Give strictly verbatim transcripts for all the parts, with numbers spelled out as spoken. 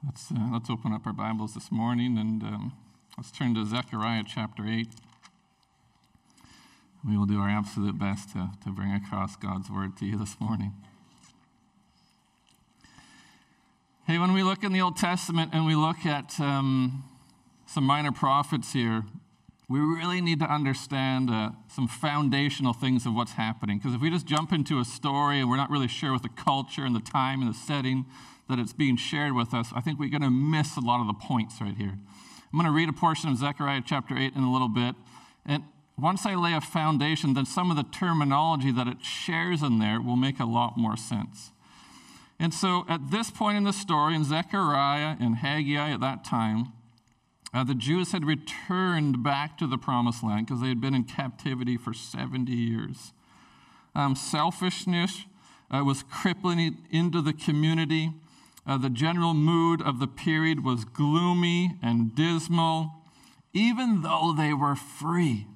Let's, uh, let's open up our Bibles this morning and um, let's turn to Zechariah chapter eight. We will do our absolute best to, to bring across God's word to you this morning. Hey, when we look in the Old Testament and we look at um, some minor prophets here, we really need to understand uh, some foundational things of what's happening. Because if we just jump into a story and we're not really sure with the culture and the time and the setting that it's being shared with us, I think we're going to miss a lot of the points right here. I'm going to read a portion of Zechariah chapter eight in a little bit. And once I lay a foundation, then some of the terminology that it shares in there will make a lot more sense. And so at this point in the story, in Zechariah and Haggai at that time, uh, the Jews had returned back to the Promised Land because they had been in captivity for seventy years. Um, selfishness uh, was crippling it into the community. Uh, the general mood of the period was gloomy and dismal, even though they were free.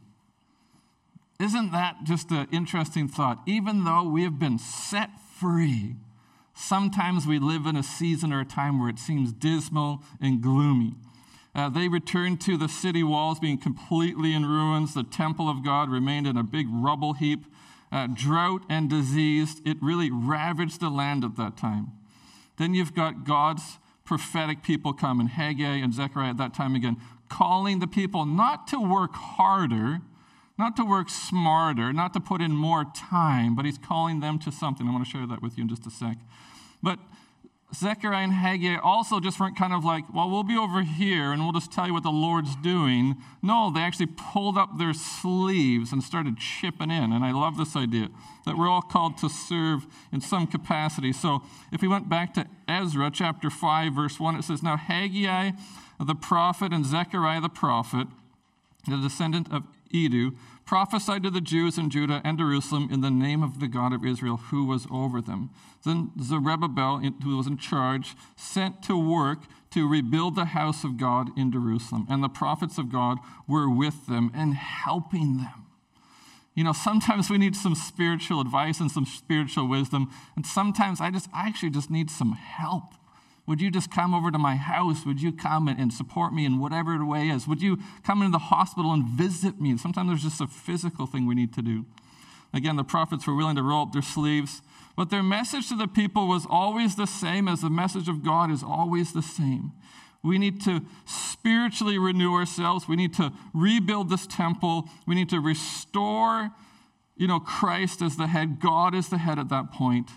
Isn't that just an interesting thought? Even though we have been set free, sometimes we live in a season or a time where it seems dismal and gloomy. Uh, they returned to the city walls being completely in ruins. The temple of God remained in a big rubble heap. Uh, drought and disease, it really ravaged the land at that time. Then you've got God's prophetic people come, and Haggai and Zechariah at that time again, calling the people not to work harder, not to work smarter, not to put in more time, but he's calling them to something. I want to share that with you in just a sec. But Zechariah and Haggai also just weren't kind of like, well, we'll be over here and we'll just tell you what the Lord's doing. No, they actually pulled up their sleeves and started chipping in. And I love this idea that we're all called to serve in some capacity. So if we went back to Ezra chapter five, verse one, it says, Now Haggai the prophet and Zechariah the prophet, the descendant of Edu, prophesied to the Jews in Judah and Jerusalem in the name of the God of Israel who was over them. Then Zerubbabel, who was in charge, sent to work to rebuild the house of God in Jerusalem. And the prophets of God were with them and helping them. You know, sometimes we need some spiritual advice and some spiritual wisdom. And sometimes I just, I actually just need some help. Would you just come over to my house? Would you come and support me in whatever the way is? Would you come into the hospital and visit me? Sometimes there's just a physical thing we need to do. Again, the prophets were willing to roll up their sleeves, but their message to the people was always the same, as the message of God is always the same. We need to spiritually renew ourselves. We need to rebuild this temple. We need to restore, you know, Christ as the head. God is the head at that point.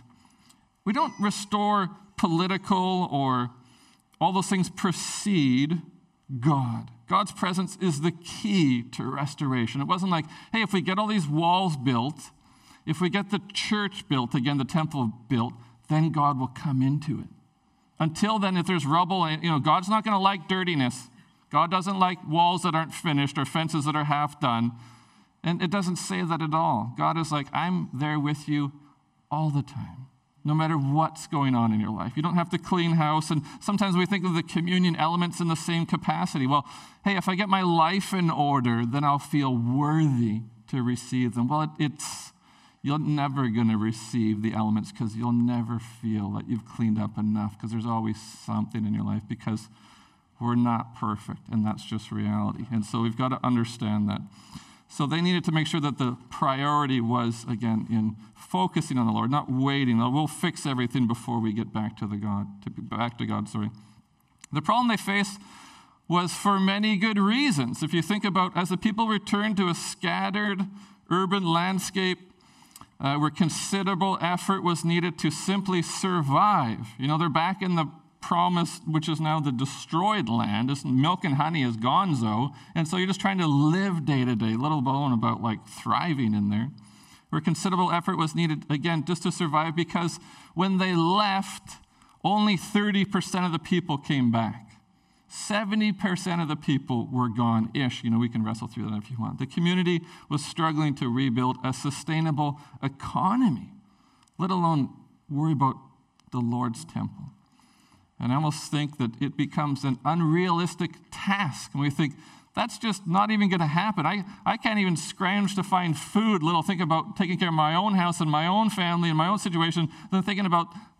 We don't restore political or all those things precede God. God's presence is the key to restoration. It wasn't like, hey, if we get all these walls built, if we get the church built, again, the temple built, then God will come into it. Until then, if there's rubble, you know, God's not going to like dirtiness. God doesn't like walls that aren't finished or fences that are half done. And it doesn't say that at all. God is like, I'm there with you all the time, no matter what's going on in your life. You don't have to clean house. And sometimes we think of the communion elements in the same capacity. Well, hey, if I get my life in order, then I'll feel worthy to receive them. Well, it, it's, you're never going to receive the elements because you'll never feel that you've cleaned up enough, because there's always something in your life, because we're not perfect, and that's just reality. And so we've got to understand that. So they needed to make sure that the priority was, again, in focusing on the Lord, not waiting. We'll fix everything before we get back to the God, to back to God, sorry. The problem they faced was for many good reasons. If you think about, as the people returned to a scattered urban landscape, uh, where considerable effort was needed to simply survive. You know, they're back in the promised, which is now the destroyed land. This milk and honey is gonzo, and so you're just trying to live day to day, let alone about like thriving in there. Where considerable effort was needed, again, just to survive, because when they left, only thirty percent of the people came back. seventy percent of the people were gone-ish. You know, we can wrestle through that if you want. The community was struggling to rebuild a sustainable economy, let alone worry about the Lord's temple. And I almost think that it becomes an unrealistic task. And we think, that's just not even going to happen. I, I can't even scrounge to find food, little think about taking care of my own house and my own family and my own situation, than thinking about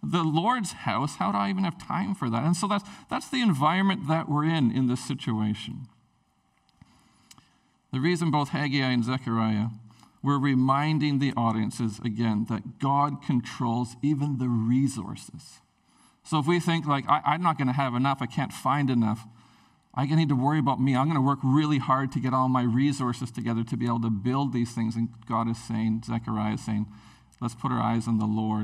the Lord's house. How do I even have time for that? And so that's, that's the environment that we're in in this situation. The reason both Haggai and Zechariah were reminding the audiences, again, that God controls even the resources. So if we think like, I, I'm not going to have enough, I can't find enough, I need to worry about me. I'm going to work really hard to get all my resources together to be able to build these things. And God is saying, Zechariah is saying, let's put our eyes on the Lord,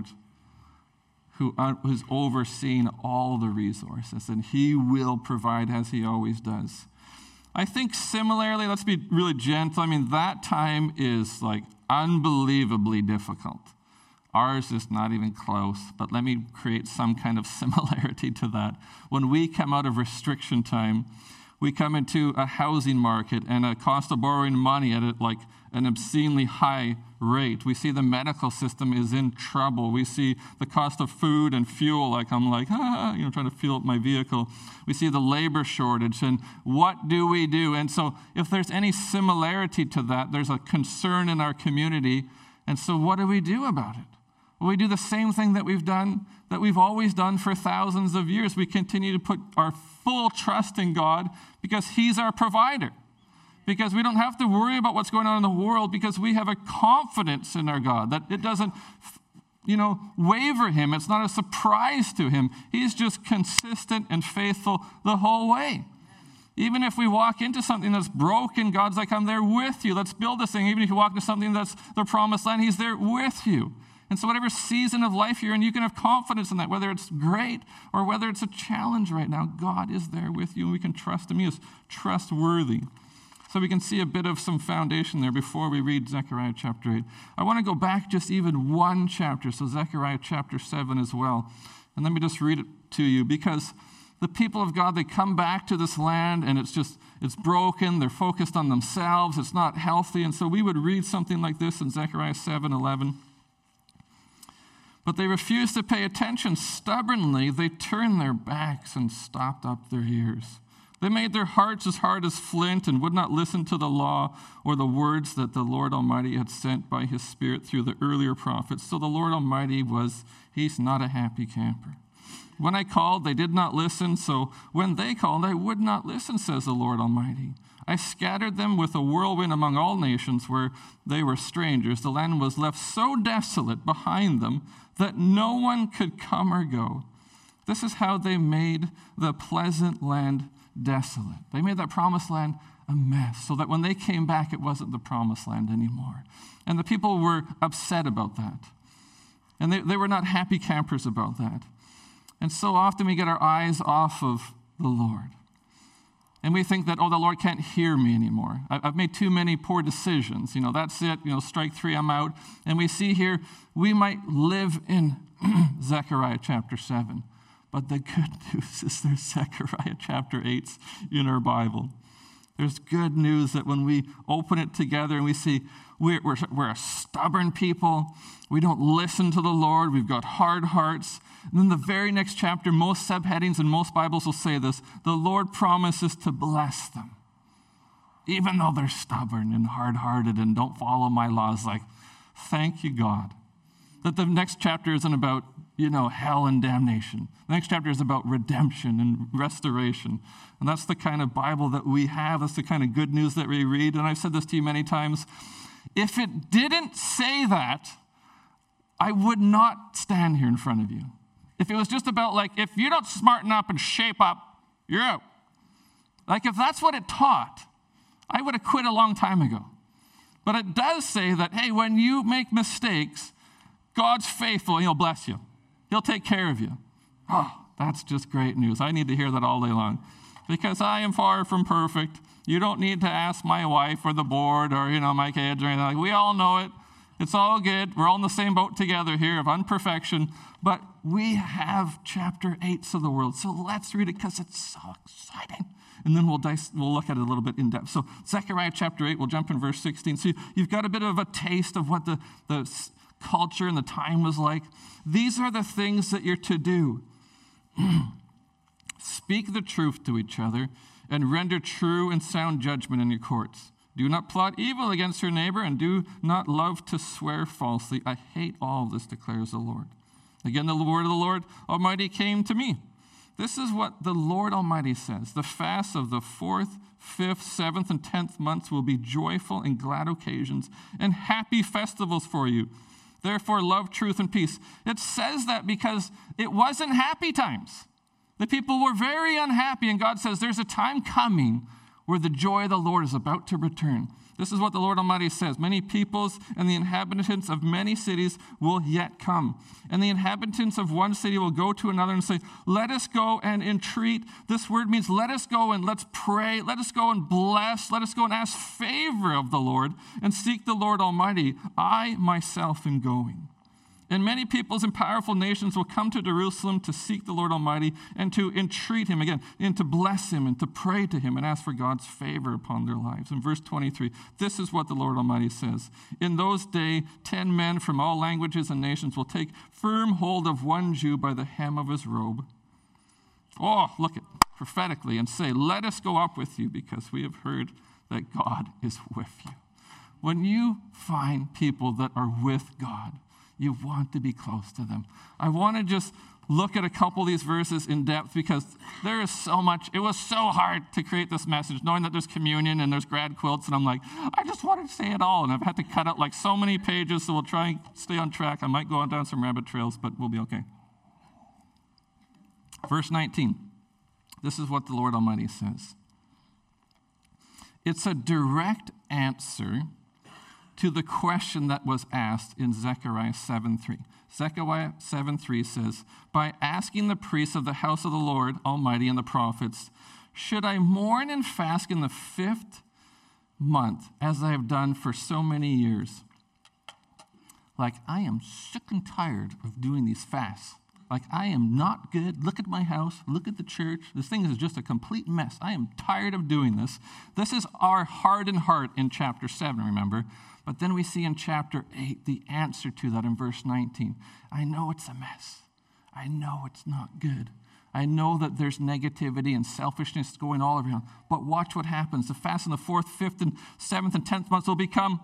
who uh, who's overseeing all the resources, and he will provide as he always does. I think similarly, let's be really gentle. I mean, that time is like unbelievably difficult. Ours is not even close, but let me create some kind of similarity to that. When we come out of restriction time, we come into a housing market and a cost of borrowing money at a, like an obscenely high rate. We see the medical system is in trouble. We see the cost of food and fuel, like I'm like, ah, you know, trying to fuel up my vehicle. We see the labor shortage, and what do we do? And so if there's any similarity to that, there's a concern in our community. And so what do we do about it? Well, we do the same thing that we've done, that we've always done for thousands of years. We continue to put our full trust in God because he's our provider. Because we don't have to worry about what's going on in the world because we have a confidence in our God that it doesn't, you know, waver him. It's not a surprise to him. He's just consistent and faithful the whole way. Even if we walk into something that's broken, God's like, I'm there with you. Let's build this thing. Even if you walk into something that's the promised land, he's there with you. And so whatever season of life you're in, you can have confidence in that, whether it's great or whether it's a challenge right now. God is there with you, and we can trust him. He is trustworthy. So we can see a bit of some foundation there before we read Zechariah chapter eight. I want to go back just even one chapter, so Zechariah chapter seven as well. And let me just read it to you, because the people of God, they come back to this land, and it's just, it's broken. They're focused on themselves. It's not healthy. And so we would read something like this in Zechariah seven eleven. But they refused to pay attention. Stubbornly, they turned their backs and stopped up their ears. They made their hearts as hard as flint and would not listen to the law or the words that the Lord Almighty had sent by his Spirit through the earlier prophets. So the Lord Almighty was, he's not a happy camper. When I called, they did not listen. So when they called, I would not listen, says the Lord Almighty. I scattered them with a whirlwind among all nations where they were strangers. The land was left so desolate behind them that no one could come or go. This is how they made the pleasant land desolate. They made that promised land a mess, so that when they came back, it wasn't the promised land anymore. And the people were upset about that. And they, they were not happy campers about that. And so often we get our eyes off of the Lord. And we think that, oh, the Lord can't hear me anymore. I've made too many poor decisions. You know, that's it. You know, strike three, I'm out. And we see here, we might live in Zechariah chapter seven. But the good news is there's Zechariah chapter eight in our Bible. There's good news that when we open it together and we see we're, we're, we're a stubborn people, we don't listen to the Lord, we've got hard hearts. And then the very next chapter, most subheadings and most Bibles will say this, the Lord promises to bless them. Even though they're stubborn and hard-hearted and don't follow my laws, like, thank you, God. That the next chapter isn't about, you know, hell and damnation. The next chapter is about redemption and restoration. And that's the kind of Bible that we have. That's the kind of good news that we read. And I've said this to you many times. If it didn't say that, I would not stand here in front of you. If it was just about, like, if you don't smarten up and shape up, you're out. Like, if that's what it taught, I would have quit a long time ago. But it does say that, hey, when you make mistakes, God's faithful, he'll bless you. He'll take care of you. Oh, that's just great news. I need to hear that all day long. Because I am far from perfect. You don't need to ask my wife or the board or, you know, my kids or anything. Like, we all know it. It's all good. We're all in the same boat together here of unperfection. But we have chapter eight of the world. So let's read it because it's so exciting. And then we'll dice, we'll look at it a little bit in depth. So Zechariah chapter eight, we'll jump in verse sixteen. So you've got a bit of a taste of what the, the culture and the time was like. These are the things that you're to do. Speak the truth to each other and render true and sound judgment in your courts. Do not plot evil against your neighbor and do not love to swear falsely. I hate all of this, declares the Lord. Again, the word of the Lord Almighty came to me. This is what the Lord Almighty says. The fasts of the fourth, fifth, seventh, and tenth months will be joyful and glad occasions and happy festivals for you. Therefore, love, truth, and peace. It says that because it wasn't happy times. The people were very unhappy, and God says there's a time coming where the joy of the Lord is about to return. This is what the Lord Almighty says. Many peoples and the inhabitants of many cities will yet come. And the inhabitants of one city will go to another and say, let us go and entreat. This word means let us go and let's pray. Let us go and bless. Let us go and ask favor of the Lord and seek the Lord Almighty. I myself am going. And many peoples and powerful nations will come to Jerusalem to seek the Lord Almighty and to entreat him again, and to bless him and to pray to him and ask for God's favor upon their lives. In verse twenty-three, this is what the Lord Almighty says. In those days, ten men from all languages and nations will take firm hold of one Jew by the hem of his robe. Oh, look at prophetically and say, let us go up with you because we have heard that God is with you. When you find people that are with God, you want to be close to them. I want to just look at a couple of these verses in depth because there is so much. It was so hard to create this message, knowing that there's communion and there's grad quilts, and I'm like, I just wanted to say it all, and I've had to cut out like so many pages, so we'll try and stay on track. I might go on down some rabbit trails, but we'll be okay. Verse nineteen. This is what the Lord Almighty says. It's a direct answer to the question that was asked in Zechariah seven three. Zechariah seven three says, by asking the priests of the house of the Lord Almighty and the prophets, should I mourn and fast in the fifth month as I have done for so many years? Like, I am sick and tired of doing these fasts. Like, I am not good. Look at my house. Look at the church. This thing is just a complete mess. I am tired of doing this. This is our hardened heart in chapter seven, remember? But then we see in chapter eight the answer to that in verse nineteen. I know it's a mess. I know it's not good. I know that there's negativity and selfishness going all around. But watch what happens. The fast in the fourth, fifth, and seventh, and tenth months will become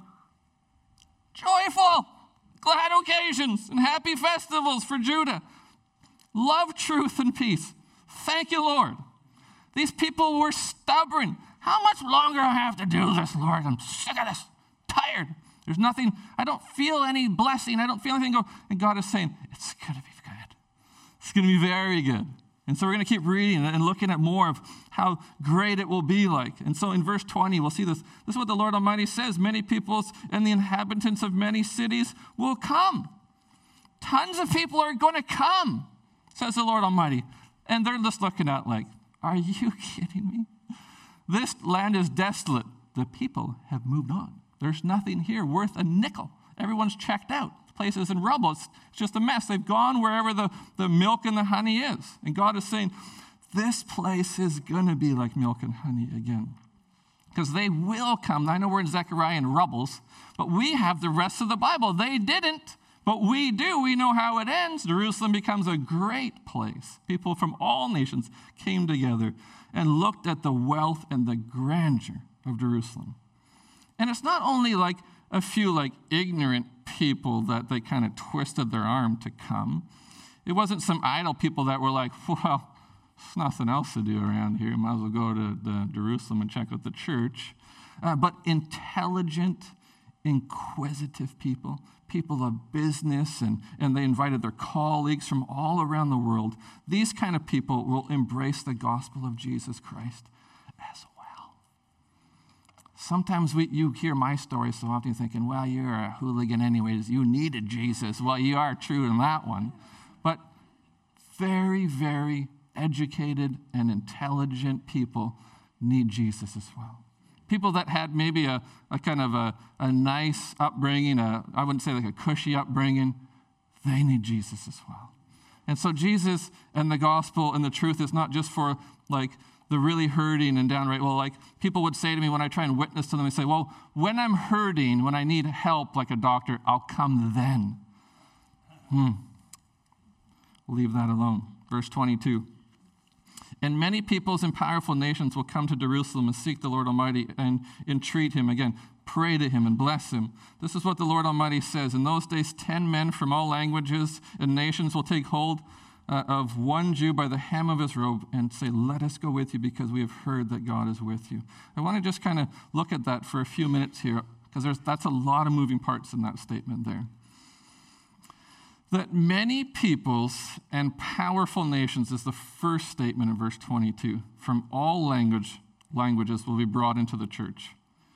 joyful, glad occasions, and happy festivals for Judah. Love, truth, and peace. Thank you, Lord. These people were stubborn. How much longer do I have to do this, Lord? I'm sick of this. Tired. There's nothing. I don't feel any blessing. I don't feel anything go. And God is saying, it's going to be good. It's going to be very good. And so we're going to keep reading and looking at more of how great it will be like. And so in verse twenty, we'll see this. This is what the Lord Almighty says. Many peoples and the inhabitants of many cities will come. Tons of people are going to come, says the Lord Almighty. And they're just looking at like, are you kidding me? This land is desolate. The people have moved on. There's nothing here worth a nickel. Everyone's checked out. The place is in rubble. It's just a mess. They've gone wherever the, the milk and the honey is. And God is saying, this place is going to be like milk and honey again. Because they will come. I know we're in Zechariah and Rubbles, but we have the rest of the Bible. They didn't, but we do. We know how it ends. Jerusalem becomes a great place. People from all nations came together and looked at the wealth and the grandeur of Jerusalem. And it's not only like a few like ignorant people that they kind of twisted their arm to come. It wasn't some idle people that were like, well, there's nothing else to do around here. Might as well go to the Jerusalem and check out the church. Uh, but intelligent, inquisitive people, people of business, and, and they invited their colleagues from all around the world. These kind of people will embrace the gospel of Jesus Christ as well. Sometimes we, you hear my story so often thinking, well, you're a hooligan anyways. You needed Jesus. Well, you are true in that one. But very, very educated and intelligent people need Jesus as well. People that had maybe a, a kind of a, a nice upbringing, a, I wouldn't say like a cushy upbringing, they need Jesus as well. And so Jesus and the gospel and the truth is not just for like the really hurting and downright, well, like people would say to me when I try and witness to them, they say, well, when I'm hurting, when I need help like a doctor, I'll come then. Hmm. Leave that alone. Verse twenty-two. And many peoples and powerful nations will come to Jerusalem and seek the Lord Almighty and entreat him again. pray to him and bless him. This is what the Lord Almighty says. In those days, ten men from all languages and nations will take hold uh, of one Jew by the hem of his robe and say, let us go with you because we have heard that God is with you. I want to just kind of look at that for a few minutes here because there's that's a lot of moving parts in that statement there. That many peoples and powerful nations is the first statement in verse twenty-two. From all language, languages will be brought into the church.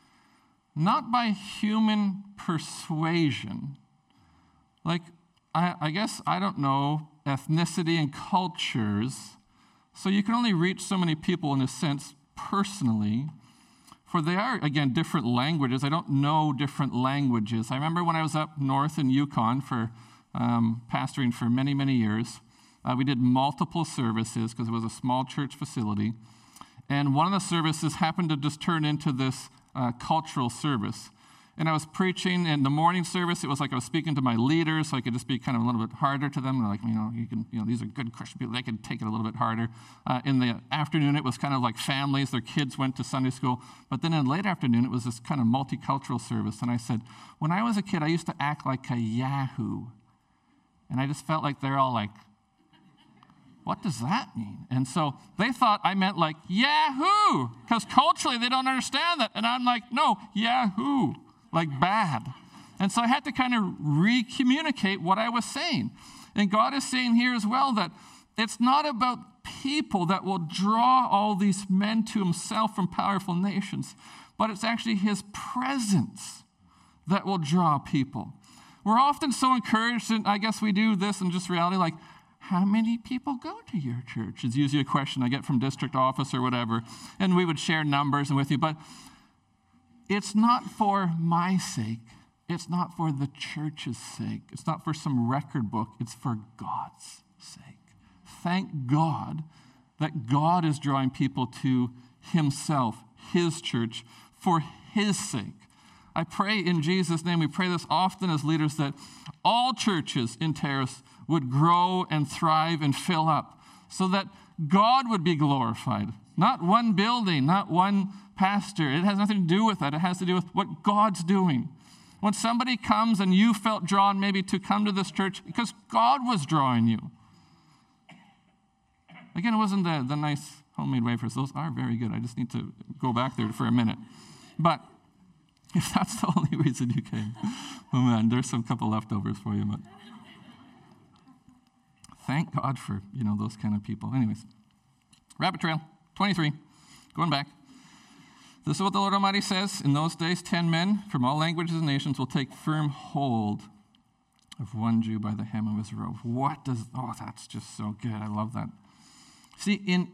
Not by human persuasion. Like, I, I guess, I don't know, ethnicity and cultures. So you can only reach so many people in a sense personally. For they are, again, different languages. I don't know different languages. I remember when I was up north in Yukon for Um, pastoring for many, many years. Uh, we did multiple services because it was a small church facility. And one of the services happened to just turn into this uh, cultural service. And I was preaching in the morning service. It was like I was speaking to my leaders, so I could just be kind of a little bit harder to them. They're like, you know, you can, you know, these are good Christian people. They can take it a little bit harder. Uh, in the afternoon, it was kind of like families. Their kids went to Sunday school. But then in the late afternoon, it was this kind of multicultural service. And I said, when I was a kid, I used to act like a yahoo. And I just felt like they're all like, what does that mean? And so they thought I meant like, yahoo, because culturally they don't understand that. And I'm like, no, yahoo, like bad. And so I had to kind of re-communicate what I was saying. And God is saying here as well that it's not about people that will draw all these men to himself from powerful nations, but it's actually his presence that will draw people. We're often so encouraged, and I guess we do this in just reality, like, how many people go to your church? It's usually a question I get from district office or whatever, and we would share numbers and with you, but it's not for my sake. It's not for the church's sake. It's not for some record book. It's for God's sake. Thank God that God is drawing people to himself, his church, for his sake. I pray in Jesus' name, we pray this often as leaders, that all churches in Terrace would grow and thrive and fill up so that God would be glorified. Not one building, not one pastor. It has nothing to do with that. It has to do with what God's doing. When somebody comes and you felt drawn maybe to come to this church because God was drawing you. Again, it wasn't the, the nice homemade wafers. Those are very good. I just need to go back there for a minute. But if that's the only reason you came, oh man, there's some couple leftovers for you. But thank God for, you know, those kind of people. Anyways, Rabbit Trail, twenty-three, going back. This is what the Lord Almighty says. In those days, ten men from all languages and nations will take firm hold of one Jew by the hem of his robe. What does, oh, that's just so good. I love that. See, in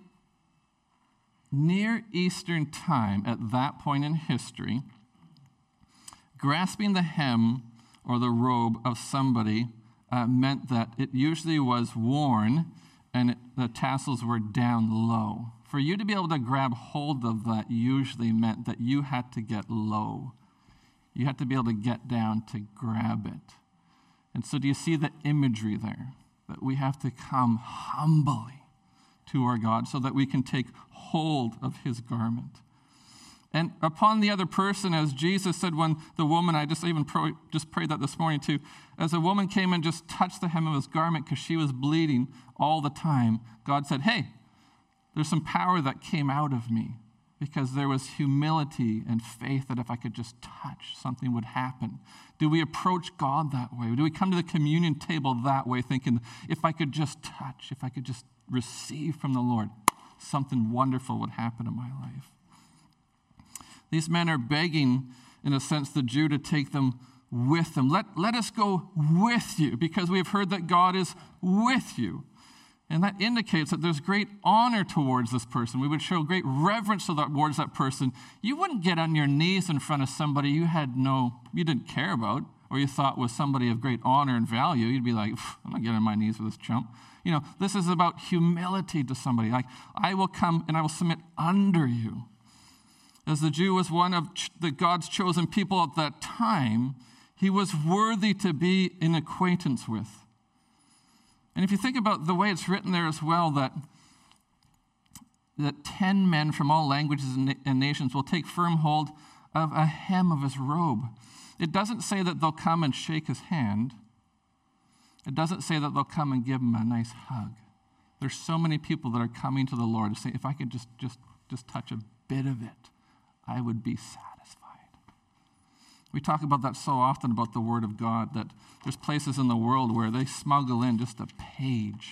Near Eastern time, at that point in history, grasping the hem or the robe of somebody uh, meant that it usually was worn and it, the tassels were down low. For you to be able to grab hold of that usually meant that you had to get low. You had to be able to get down to grab it. And so do you see the imagery there? That we have to come humbly to our God so that we can take hold of his garment. And upon the other person, as Jesus said when the woman, I just even pro, just prayed that this morning too, as a woman came and just touched the hem of his garment because she was bleeding all the time, God said, hey, there's some power that came out of me because there was humility and faith that if I could just touch, something would happen. Do we approach God that way? Do we come to the communion table that way thinking, if I could just touch, if I could just receive from the Lord, something wonderful would happen in my life? These men are begging, in a sense, the Jew to take them with them. Let, let us go with you because we have heard that God is with you. And that indicates that there's great honor towards this person. We would show great reverence towards that person. You wouldn't get on your knees in front of somebody you had no, you didn't care about, or you thought was somebody of great honor and value. You'd be like, I'm not getting on my knees for this chump. You know, this is about humility to somebody. Like, I will come and I will submit under you. As the Jew was one of the God's chosen people at that time, he was worthy to be in acquaintance with. And if you think about the way it's written there as well, that, that ten men from all languages and nations will take firm hold of a hem of his robe. It doesn't say that they'll come and shake his hand. It doesn't say that they'll come and give him a nice hug. There's so many people that are coming to the Lord to say, if I could just, just, just touch a bit of it, I would be satisfied. We talk about that so often about the Word of God, that there's places in the world where they smuggle in just a page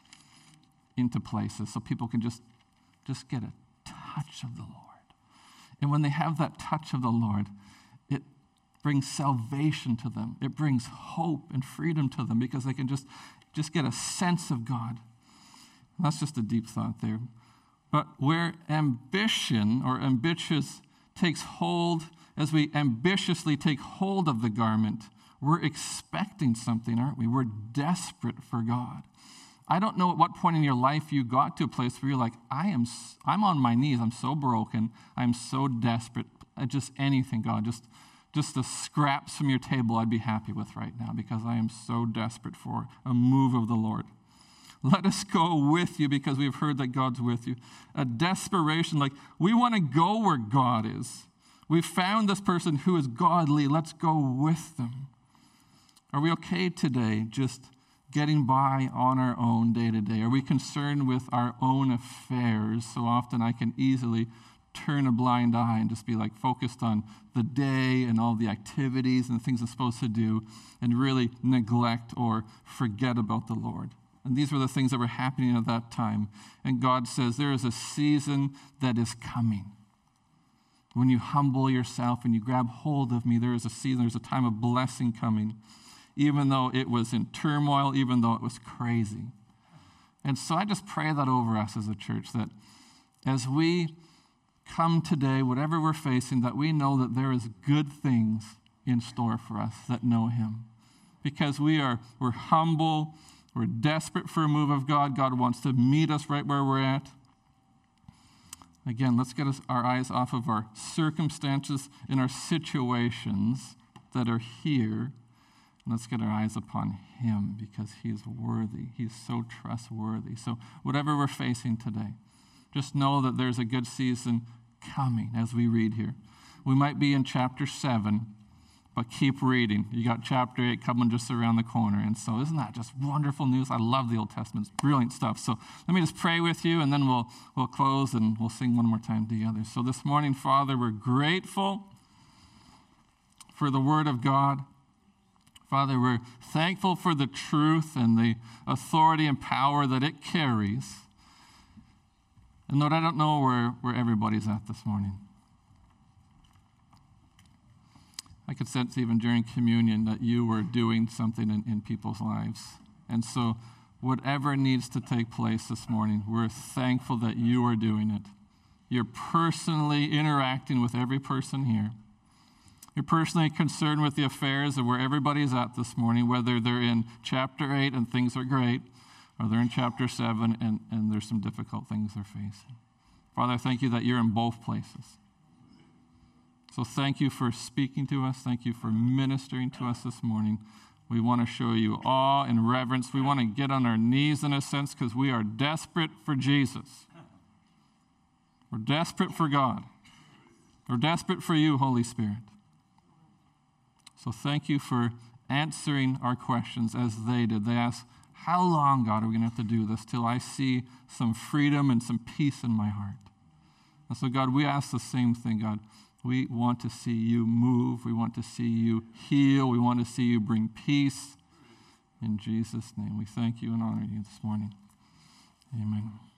into places so people can just, just get a touch of the Lord. And when they have that touch of the Lord, it brings salvation to them. It brings hope and freedom to them because they can just, just get a sense of God. And that's just a deep thought there. But where ambition or ambitious takes hold, as we ambitiously take hold of the garment, we're expecting something, aren't we? We're desperate for God. I don't know at what point in your life you got to a place where you're like, I am, I'm on my knees. I'm so broken. I'm so desperate. Just anything, God, just, just the scraps from your table I'd be happy with right now because I am so desperate for a move of the Lord. Let us go with you because we've heard that God's with you. A desperation, like we want to go where God is. We've found this person who is godly. Let's go with them. Are we okay today just getting by on our own day to day? Are we concerned with our own affairs? So often I can easily turn a blind eye and just be like focused on the day and all the activities and the things I'm supposed to do and really neglect or forget about the Lord. And these were the things that were happening at that time. And God says there is a season that is coming. When you humble yourself and you grab hold of me, there is a season, there's a time of blessing coming, even though it was in turmoil, even though it was crazy. And so I just pray that over us as a church, that as we come today, whatever we're facing, that we know that there is good things in store for us that know him. Because we are, we're humble, we're desperate for a move of God. God wants to meet us right where we're at. Again, let's get us, our eyes off of our circumstances and our situations that are here. And let's get our eyes upon him because he is worthy. He's so trustworthy. So whatever we're facing today, just know that there's a good season coming as we read here. We might be in chapter seven, but keep reading. You got chapter eight coming just around the corner. And so isn't that just wonderful news? I love the Old Testament. It's brilliant stuff. So let me just pray with you, and then we'll, we'll close, and we'll sing one more time together. So this morning, Father, we're grateful for the Word of God. Father, we're thankful for the truth and the authority and power that it carries. And Lord, I don't know where, where everybody's at this morning. I could sense even during communion that you were doing something in, in people's lives. And so whatever needs to take place this morning, we're thankful that you are doing it. You're personally interacting with every person here. You're personally concerned with the affairs of where everybody's at this morning, whether they're in chapter eight and things are great, or they're in chapter seven and, and there's some difficult things they're facing. Father, I thank you that you're in both places. So thank you for speaking to us. Thank you for ministering to us this morning. We want to show you awe and reverence. We want to get on our knees in a sense because we are desperate for Jesus. We're desperate for God. We're desperate for you, Holy Spirit. So thank you for answering our questions as they did. They asked, how long, God, are we going to have to do this till I see some freedom and some peace in my heart? And so, God, we ask the same thing, God. We want to see you move. We want to see you heal. We want to see you bring peace. In Jesus' name, we thank you and honor you this morning. Amen.